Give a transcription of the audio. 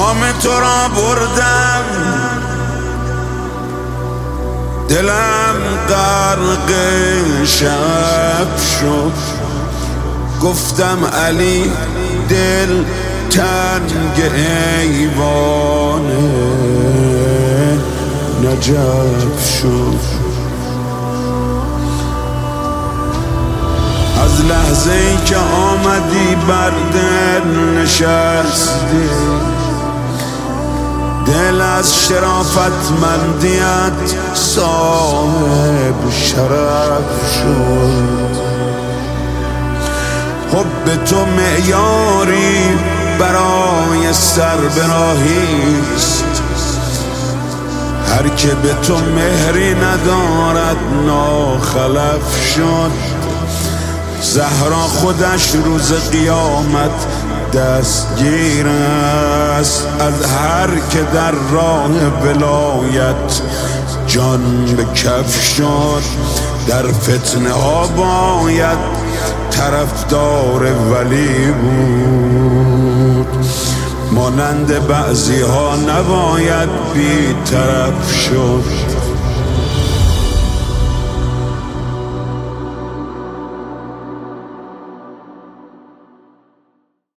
نام تو را بردم، دلم غرق شب شد. گفتم علی دل تنگ ایوان نجف شد. از لحظه ای که آمدی بر دل نشستی، دل از شرافتمندیت صاحب شرف شد. حب تو معیاری برای سربراهیست، هر که به تو مهری ندارد ناخلف شد. زهرا خودش روز قیامت دستگیر است از هر که در راه ولایت جان به کف شد. در فتنه ها باید طرفدار ولی بود، مانند بعضی ها نباید بی طرف شد.